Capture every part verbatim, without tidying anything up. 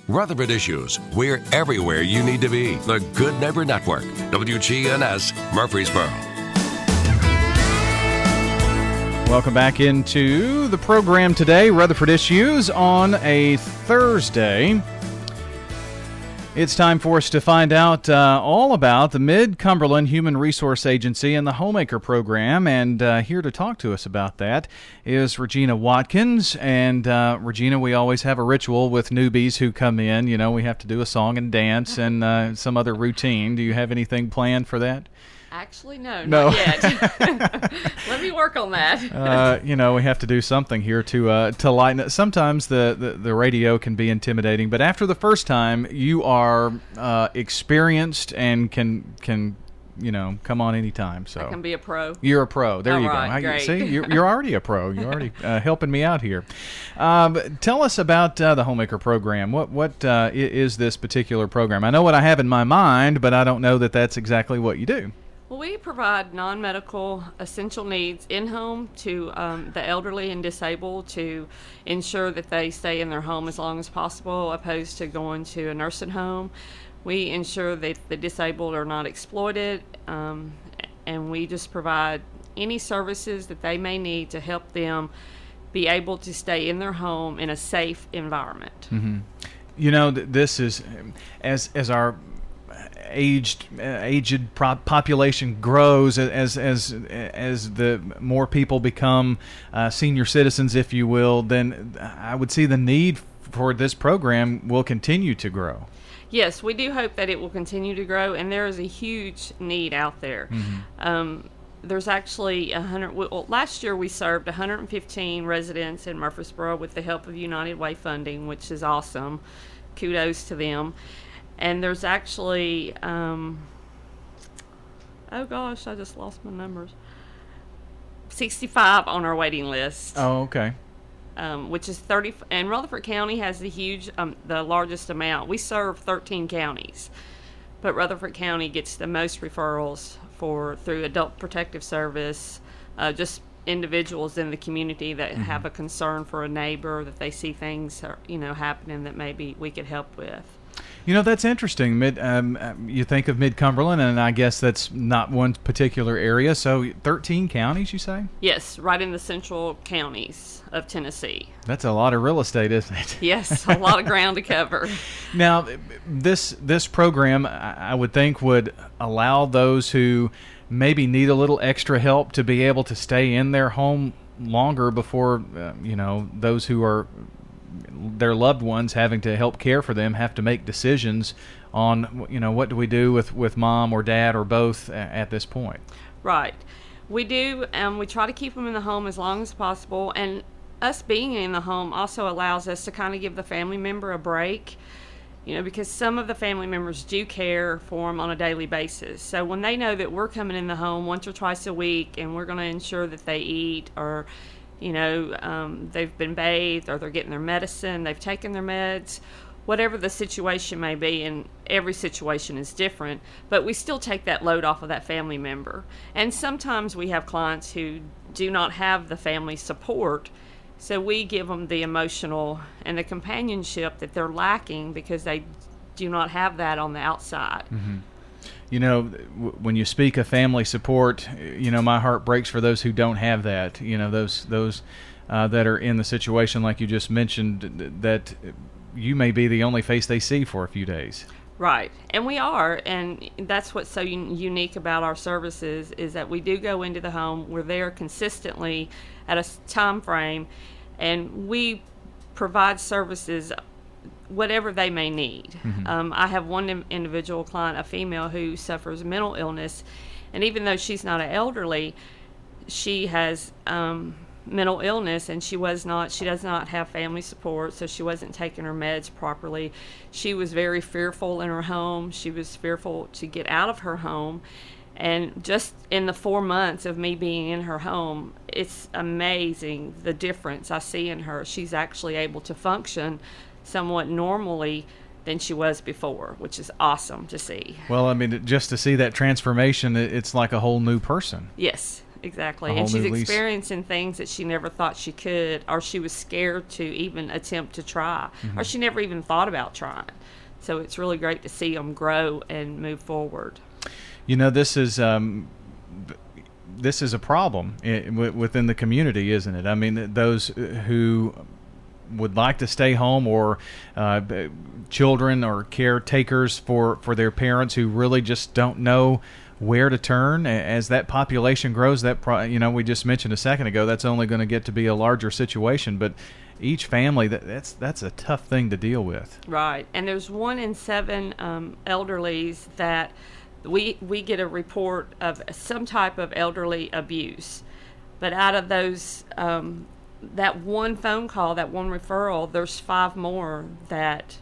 Rutherford Issues. We're everywhere you need to be. The Good Neighbor Network. W G N S, Murfreesboro. Welcome back into the program today, Rutherford Issues, on a Thursday. It's time for us to find out uh, all about the Mid-Cumberland Human Resource Agency and the Homemaker Program, and uh, here to talk to us about that is Regina Watkins. And uh, Regina, we always have a ritual with newbies who come in. You know, we have to do a song and dance and uh, some other routine. Do you have anything planned for that? Actually, no, no. not yet. Let me work on that. uh, you know, we have to do something here to uh, to lighten it. Sometimes the, the, the radio can be intimidating, but after the first time, you are uh, experienced and can can you know come on anytime. So I can be a pro. You're a pro. There All you right, go. great. See, you're, you're already a pro. You're already uh, helping me out here. Um, tell us about uh, the Homemaker Program. What what uh, is this particular program? I know what I have in my mind, but I don't know that that's exactly what you do. Well, we provide non-medical essential needs in-home to um, the elderly and disabled to ensure that they stay in their home as long as possible, opposed to going to a nursing home. We ensure that the disabled are not exploited, um, and we just provide any services that they may need to help them be able to stay in their home in a safe environment. Mm-hmm. You know, th- this is, as as our aged uh, aged pro- population grows, as as as the more people become uh, senior citizens, if you will, then I would see the need for this program will continue to grow. Yes, we do hope that it will continue to grow, and there is a huge need out there. Mm-hmm. Um, there's actually a hundred. Well, last year we served one hundred fifteen residents in Murfreesboro with the help of United Way funding, which is awesome. Kudos to them. And there's actually, um, oh gosh, I just lost my numbers. sixty-five on our waiting list. Oh, okay. Um, which is thirty, and Rutherford County has the huge, um, the largest amount. We serve thirteen counties, but Rutherford County gets the most referrals for through Adult Protective Service, uh, just individuals in the community that mm-hmm. have a concern for a neighbor, that they see things, you know, happening that maybe we could help with. You know, that's interesting. Mid, um, you think of Mid-Cumberland, and I guess that's not one particular area. So thirteen counties, you say? Yes, right in the central counties of Tennessee. That's a lot of real estate, isn't it? Yes, a lot of ground to cover. Now, this this program, I would think, would allow those who maybe need a little extra help to be able to stay in their home longer before, uh, you know, those who are their loved ones having to help care for them have to make decisions on, you know, what do we do with, with mom or dad or both at this point. Right. We do, um, we try to keep them in the home as long as possible, and us being in the home also allows us to kind of give the family member a break, you know, because some of the family members do care for them on a daily basis. So when they know that we're coming in the home once or twice a week and we're going to ensure that they eat, or you know, um, they've been bathed, or they're getting their medicine, they've taken their meds, whatever the situation may be, and every situation is different, but we still take that load off of that family member. And sometimes we have clients who do not have the family support, so we give them the emotional and the companionship that they're lacking because they do not have that on the outside. Mm-hmm. You know, w- when you speak of family support, you know, my heart breaks for those who don't have that. You know, those those uh, that are in the situation like you just mentioned, that you may be the only face they see for a few days. Right, and we are, and that's what's so un- unique about our services is that we do go into the home. We're there consistently at a time frame, and we provide services whatever they may need. Mm-hmm. Um, I have one in- individual client, a female, who suffers mental illness, and even though she's not an elderly, she has um, mental illness, and she was not, she does not have family support, so she wasn't taking her meds properly. She was very fearful in her home. She was fearful to get out of her home. And just in the four months of me being in her home, it's amazing the difference I see in her. She's actually able to function somewhat normally than she was before, which is awesome to see. Well, I mean, just to see that transformation, it's like a whole new person. Yes, exactly. A whole And she's new lease. experiencing things that she never thought she could, or she was scared to even attempt to try, Mm-hmm. or she never even thought about trying. So it's really great to see them grow and move forward. You know, this is um, b- this is a problem i- w- within the community, isn't it? I mean, th- those who would like to stay home, or uh, b- children or caretakers for, for their parents who really just don't know where to turn. A- As that population grows, that pro- you know, we just mentioned a second ago, that's only going to get to be a larger situation. But each family, that that's that's a tough thing to deal with. Right. And there's one in seven um, elderlies that we we get a report of some type of elderly abuse. But out of those, um, that one phone call, that one referral, there's five more that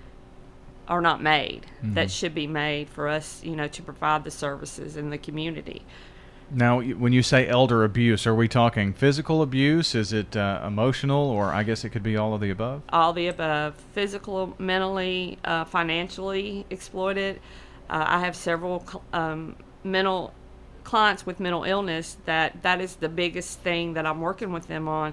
are not made, Mm-hmm. that should be made for us, you know, to provide the services in the community. Now, y- when you say elder abuse, are we talking physical abuse? Is it uh, emotional, or I guess it could be all of the above? All the above: physical, mentally, uh, financially exploited. Uh, I have several cl- um, mental clients with mental illness that that is the biggest thing that I'm working with them on,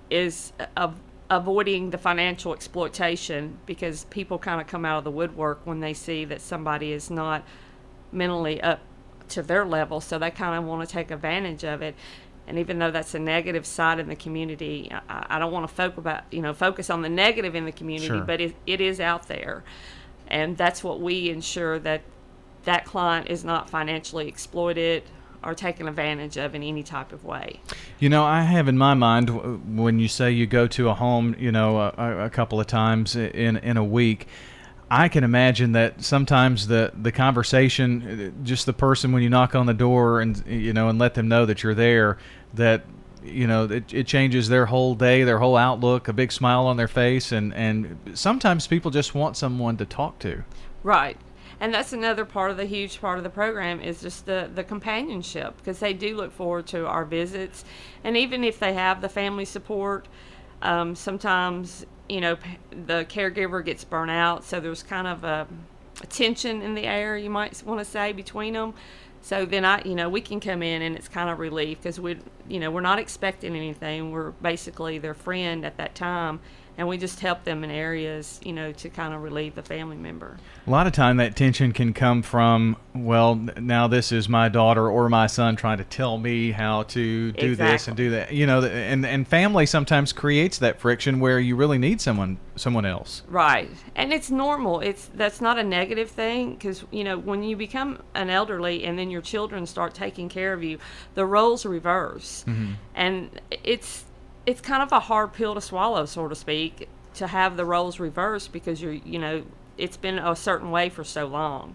is of avoiding the financial exploitation, because people kind of come out of the woodwork when they see that somebody is not mentally up to their level, so they kind of want to take advantage of it. And even though that's a negative side in the community, I, I don't want to focus about you know focus on the negative in the community, Sure. but it, it is out there, and that's what we ensure, that that client is not financially exploited or taken advantage of in any type of way. You know, I have in my mind, w- when you say you go to a home, you know, a, a couple of times in in a week, I can imagine that sometimes the, the conversation, just the person when you knock on the door and, you know, and let them know that you're there, that, you know, it, it changes their whole day, their whole outlook, a big smile on their face. And, and sometimes people just want someone to talk to. Right. And that's another part of the huge part of the program, is just the, the companionship, because they do look forward to our visits. And even if they have the family support, um, sometimes, you know, p- the caregiver gets burnt out. So there's kind of a, a tension in the air, you might want to say, between them. So then I, you know, we can come in and it's kind of relief, because we, you know, we're not expecting anything. We're basically their friend at that time. And we just help them in areas, you know, to kind of relieve the family member. A lot of time that tension can come from, well, n- now this is my daughter or my son trying to tell me how to do this and Exactly. do that. You know, th- and and family sometimes creates that friction where you really need someone someone else. Right. And it's normal. It's that's not a negative thing, because, you know, when you become an elderly and then your children start taking care of you, the roles reverse. Mm-hmm. And it's it's kind of a hard pill to swallow, so to speak, to have the roles reversed, because you're, you know, it's been a certain way for so long.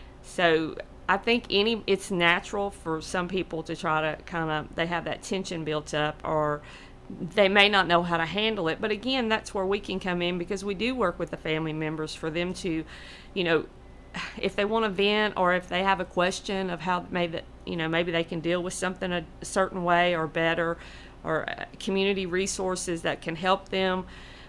So I think any it's natural for some people to try to kind of, they have that tension built up, or they may not know how to handle it. But again, that's where we can come in, because we do work with the family members for them to, you know, if they want to vent, or if they have a question of how maybe, you know, maybe they can deal with something a, a certain way or better, or uh, community resources that can help them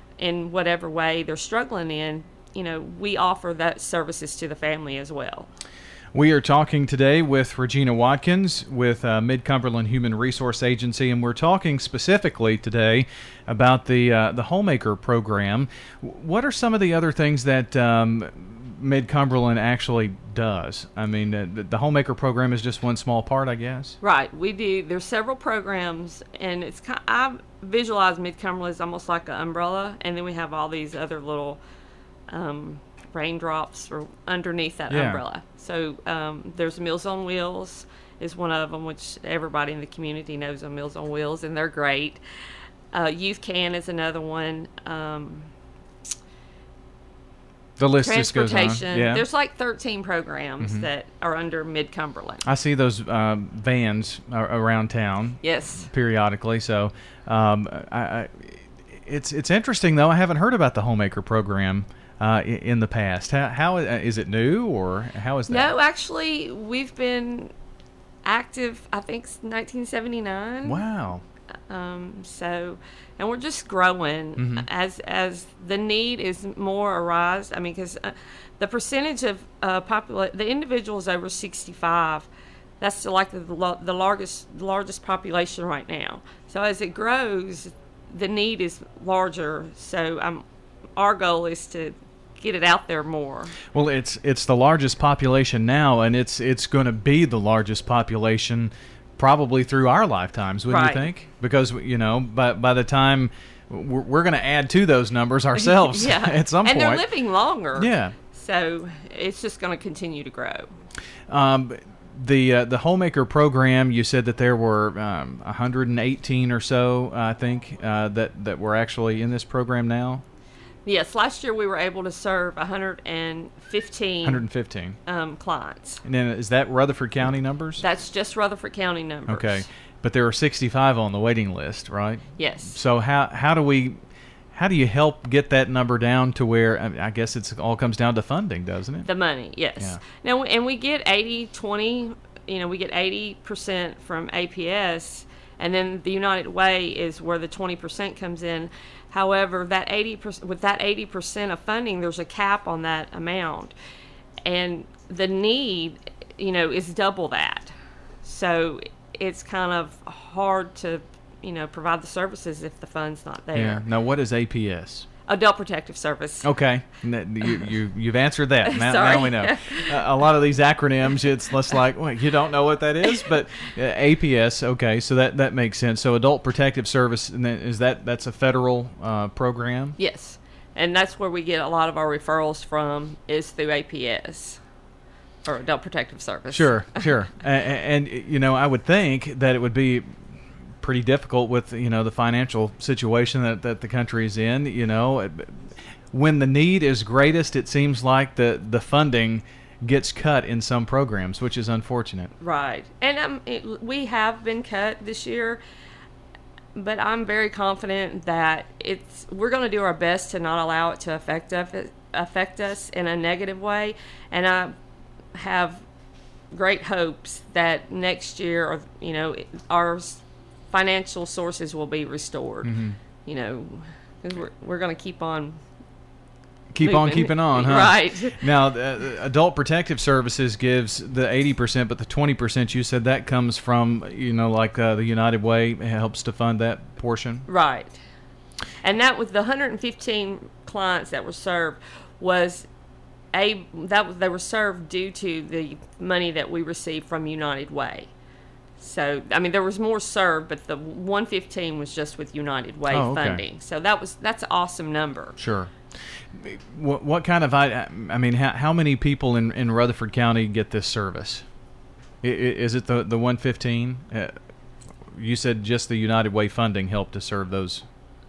in whatever way they're struggling in, you know, we offer that services to the family as well. We are talking today with Regina Watkins with uh, Mid-Cumberland Human Resource Agency, and we're talking specifically today about the uh, the Homemaker program. What are some of the other things that um, Mid-Cumberland actually does? I mean, uh, the, the Homemaker program is just one small part, I guess. Right, we do. There's several programs, and it's kind I visualize Mid-Cumberland as almost like an umbrella, and then we have all these other little um, raindrops or underneath that Yeah. umbrella. So um, there's Meals on Wheels is one of them, which everybody in the community knows of Meals on Wheels, and they're great. Uh, Youth Can is another one. Um, The list just goes on. transportation. Yeah. There's like thirteen programs Mhm. that are under Mid-Cumberland. I see those um, vans ar- around town Yes. periodically. So um, I, I, it's it's interesting, though. I haven't heard about the Homemaker program uh, i- in the past. How, how is it new, or how is that? No, actually, we've been active, I think, since nineteen seventy-nine. Wow. Um, so, and we're just growing Mhm. as as the need is more arise. I mean, because uh, the percentage of uh, popula- the individuals over sixty-five That's like the, the largest the largest population right now. So as it grows, the need is larger. So um, our goal is to get it out there more. Well, it's it's the largest population now, and it's it's going to be the largest population probably through our lifetimes, wouldn't Right. you think? Because, you know, by by the time we're, we're going to add to those numbers ourselves yeah. at some and point. And they're living longer. Yeah. So it's just going to continue to grow. Um, the uh, the Homemaker program, you said that there were um, one hundred eighteen or so, I think, uh, that, that were actually in this program now? Yes, last year we were able to serve one hundred fifteen, one hundred fifteen. Um, clients. And then is that Rutherford County numbers? That's just Rutherford County numbers. Okay. But there are sixty-five on the waiting list, right? Yes. So how how do we how do you help get that number down to where, I mean, I guess it's all comes down to funding, doesn't it? The money, yes. Yeah. Now, and we get eighty twenty, you know, we get eighty percent from A P S, and then the United Way is where the twenty percent comes in. However, that eighty percent, with that eighty percent of funding, there's a cap on that amount. And the need, you know, is double that. So it's kind of hard to, you know, provide the services if the fund's not there. Yeah. Now, what is A P S? Adult Protective Service. Okay, you, you, you've answered that. Now, Sorry. now we know. Uh, a lot of these acronyms, it's less like, well, you don't know what that is, but uh, A P S, okay, so that, that makes sense. So Adult Protective Service, and then is that that's a federal uh, program? Yes, and that's where we get a lot of our referrals from is through A P S, or Adult Protective Service. Sure, sure. and, and, you know, I would think that it would be pretty difficult with, you know, the financial situation that, that the country is in. You know, when the need is greatest, it seems like the, the funding gets cut in some programs, which is unfortunate. Right. And um, it, we have been cut this year, but I'm very confident that it's we're going to do our best to not allow it to affect us, affect us in a negative way. And I have great hopes that next year, or, you know, our financial sources will be restored. Mm-hmm. You know, because we're, we're going to keep on Keep moving. on keeping on, huh? Right. Now, uh, Adult Protective Services gives the eighty percent, but the twenty percent, you said that comes from, you know, like uh, the United Way helps to fund that portion? Right. And that was the one hundred fifteen clients that were served was a that was they were served due to the money that we received from United Way. So, I mean, there was more served, but the one hundred fifteen was just with United Way oh, okay. funding. So that was that's an awesome number. Sure. What, what kind of, I, I mean, how, how many people in, in Rutherford County get this service? I, is it the, the one hundred fifteen? Uh, you said just the United Way funding helped to serve those,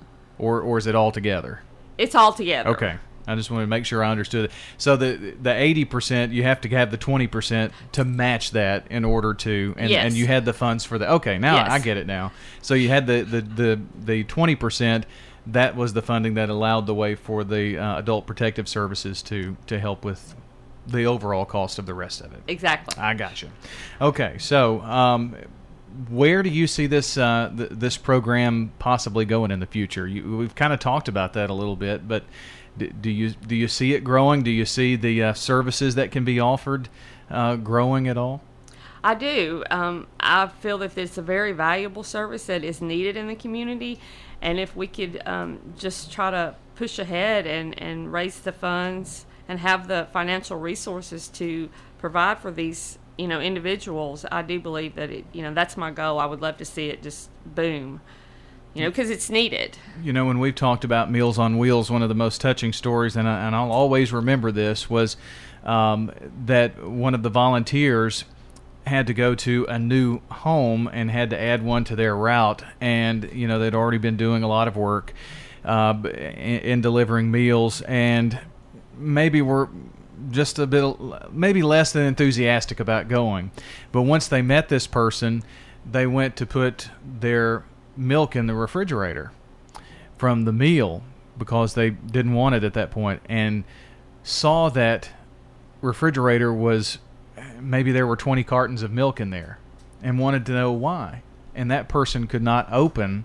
or or is it all together? It's all together. Okay. I just wanted to make sure I understood it. So the the eighty percent, you have to have the twenty percent to match that in order to, and, yes. and you had the funds for the, okay, now yes. I get it now. So you had the, the, the, the twenty percent, that was the funding that allowed the way for the uh, Adult Protective Services to, to help with the overall cost of the rest of it. Exactly. I got you. Okay, so um, where do you see this uh, th- this program possibly going in the future? You, we've kind of talked about that a little bit, but do you do you see it growing? Do you see the uh, services that can be offered uh, growing at all? I do. Um, I feel that it's a very valuable service that is needed in the community, and if we could um, just try to push ahead and, and raise the funds and have the financial resources to provide for these, you know, individuals, I do believe that it, you know, that's my goal. I would love to see it just boom. You know, because it's needed. You know, when we've talked about Meals on Wheels, one of the most touching stories, and, I, and I'll always remember this, was um, that one of the volunteers had to go to a new home and had to add one to their route. And, you know, they'd already been doing a lot of work uh, in, in delivering meals, and maybe were just a bit, maybe less than enthusiastic about going. But once they met this person, they went to put their milk in the refrigerator from the meal because they didn't want it at that point, and saw that refrigerator was, maybe there were twenty cartons of milk in there, and wanted to know why. And that person could not open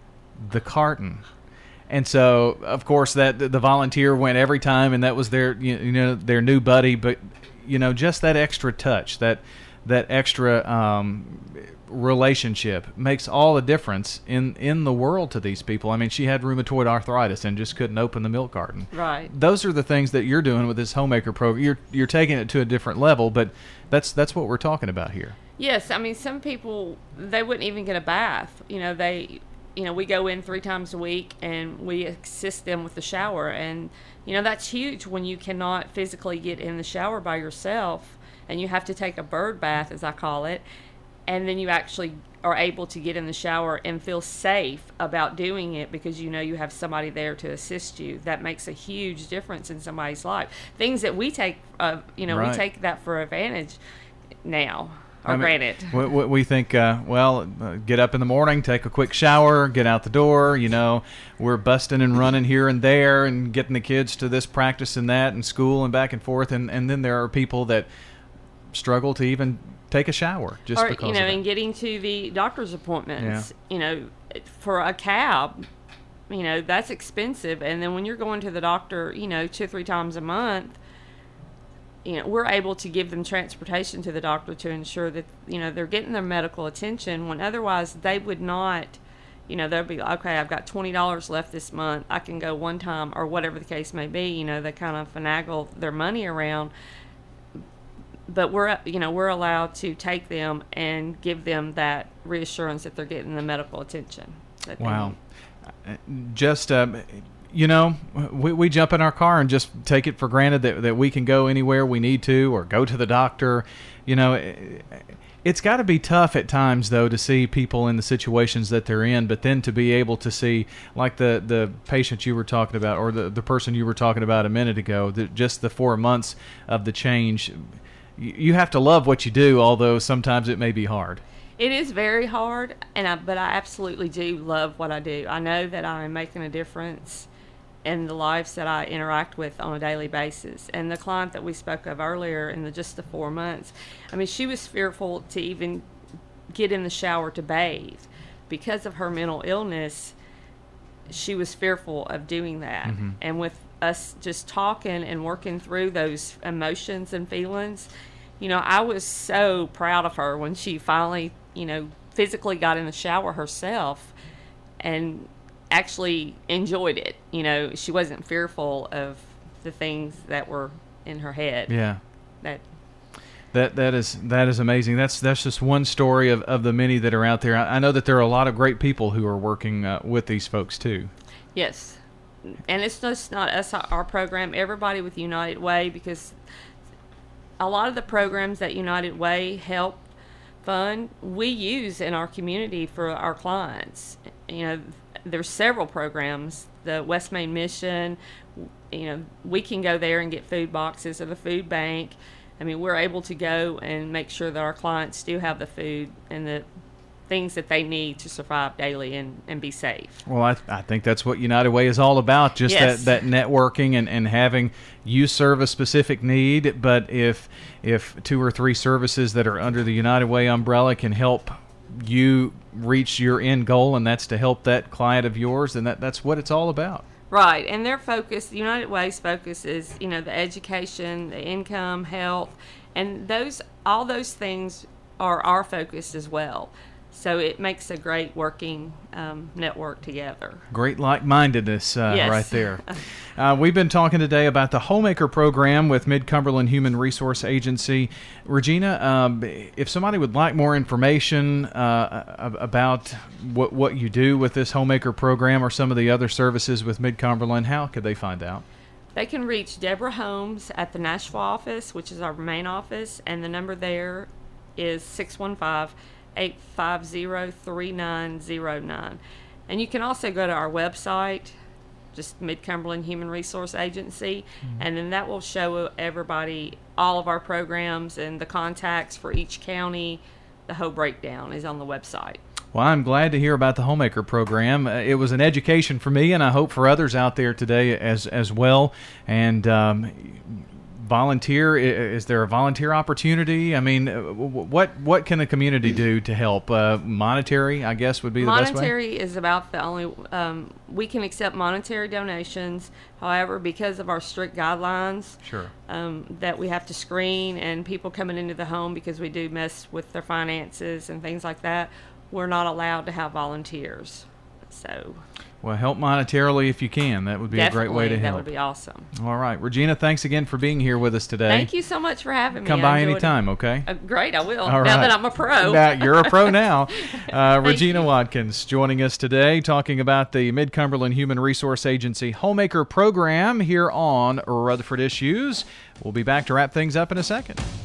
the carton. And so, of course, that the volunteer went every time, and that was their, you know, their new buddy. But, you know, just that extra touch, that that extra um, relationship makes all the difference in, in the world to these people. I mean, she had rheumatoid arthritis and just couldn't open the milk carton. Right. Those are the things that you're doing with this homemaker program. You're you're taking it to a different level, but that's that's what we're talking about here. Yes, I mean, some people, they wouldn't even get a bath. You know, they, you know, we go in three times a week and we assist them with the shower. And, you know, that's huge when you cannot physically get in the shower by yourself and you have to take a bird bath, as I call it. And then you actually are able to get in the shower and feel safe about doing it because you know you have somebody there to assist you. That makes a huge difference in somebody's life. Things that we take, uh, you know, Right. we take that for advantage now. Or I mean, granted. we, we we think, uh, well, uh, get up in the morning, take a quick shower, get out the door. You know, we're busting and running here and there and getting the kids to this practice and that and school and back and forth. And, and then there are people that struggle to even take a shower just or, because you know, of that. and getting to the doctor's appointments. You know, for a cab, you know, that's expensive. And then when you're going to the doctor, you know, two or three times a month, you know, we're able to give them transportation to the doctor to ensure that, you know, they're getting their medical attention when otherwise they would not, you know, they'll be like, okay, I've got twenty dollars left this month. I can go one time or whatever the case may be. You know, they kind of finagle their money around. But we're, you know, we're allowed to take them and give them that reassurance that they're getting the medical attention that they Wow. need. Just, um, you know, we, we jump in our car and just take it for granted that, that we can go anywhere we need to or go to the doctor. You know, it, it's got to be tough at times, though, to see people in the situations that they're in, but then to be able to see, like the, the patient you were talking about or the, the person you were talking about a minute ago, the, just the four months of the change. You have to love what you do, although sometimes it may be hard. It is very hard, and I, but I absolutely do love what I do. I know that I'm making a difference in the lives that I interact with on a daily basis. And the client that we spoke of earlier in the just the four months, I mean, she was fearful to even get in the shower to bathe. Because of her mental illness, she was fearful of doing that. Mm-hmm. And with us just talking and working through those emotions and feelings, you know, I was so proud of her when she finally, you know, physically got in the shower herself and actually enjoyed it. You know, she wasn't fearful of the things that were in her head. Yeah. That That that is that is amazing. That's that's just one story of, of the many that are out there. I, I know that there are a lot of great people who are working uh, with these folks too. Yes. And it's just not us, our program, everybody with United Way, because a lot of the programs that United Way help fund, we use in our community for our clients. You know, there's several programs, the West Main Mission, you know, we can go there and get food boxes, or the food bank. I mean, we're able to go and make sure that our clients do have the food and the things that they need to survive daily and, and be safe. Well, I, I think that's what United Way is all about, just Yes. that, that networking and, and having you serve a specific need, but if if two or three services that are under the United Way umbrella can help you reach your end goal, and that's to help that client of yours, then that, that's what it's all about. Right, and their focus, United Way's focus is, you know, the education, the income, health, and those all those things are our focus as well. So it makes a great working um, network together. Great like-mindedness uh, Yes. right there. Uh, we've been talking today about the Homemaker Program with Mid-Cumberland Human Resource Agency. Regina, um, if somebody would like more information uh, about what, what you do with this Homemaker Program or some of the other services with Mid-Cumberland, how could they find out? They can reach Deborah Holmes at the Nashville office, which is our main office, and the number there is six one five, eight five zero, three nine zero nine. And you can also go to our website, just Mid-Cumberland Human Resource Agency, mm-hmm. and then that will show everybody all of our programs and the contacts for each county. The whole breakdown is on the website. Well, I'm glad to hear about the Homemaker Program. Uh, it was an education for me, and I hope for others out there today as as well. And um, volunteer? Is there a volunteer opportunity? I mean, what what can the community do to help? Uh, monetary, I guess, would be the best way? Monetary is about the only, um, we can accept monetary donations. However, because of our strict guidelines sure. um, that we have to screen and people coming into the home because we do mess with their finances and things like that, we're not allowed to have volunteers. So, well, help monetarily if you can. That would be a great way to help. That would be awesome. All right. Regina, thanks again for being here with us today. Thank you so much for having me. Come by anytime, okay? Uh, great, I will. All now right. that I'm a pro. Now, you're a pro now. Uh, Regina you. Watkins joining us today, talking about the Mid-Cumberland Human Resource Agency Homemaker Program here on Rutherford Issues. We'll be back to wrap things up in a second.